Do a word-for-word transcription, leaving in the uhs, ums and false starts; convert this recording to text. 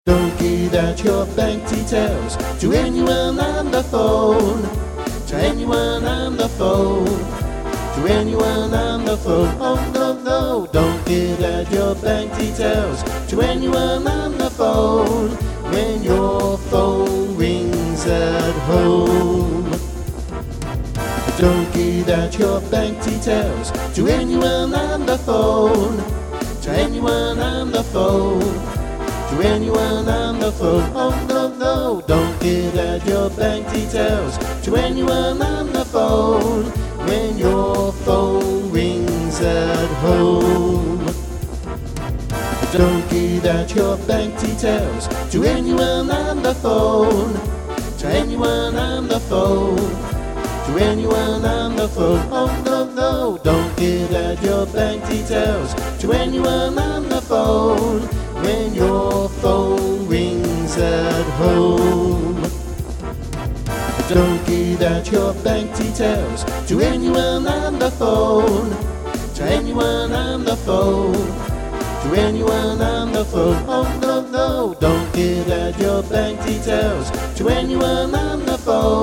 Don't give out your bank details to anyone on the phone. To anyone on the phone. To anyone on the phone. Oh no, no, don't give out your bank details to anyone on the phone. When your phone rings at home. Don't give out your bank details to anyone on the phone. To anyone on the phone. To anyone on the phone. Oh no, no, don't give out your bank details to anyone on the phone. When your phone rings at home. Don't give out your bank details to anyone on the phone. To anyone on the phone. To anyone on the phone. Oh no, no, don't give out your bank details to anyone on the phone. When your phone rings at home. Don't give out your bank details to anyone on the phone. To anyone on the phone. To anyone on the phone. Oh no, no, don't give out your bank details to anyone on the phone.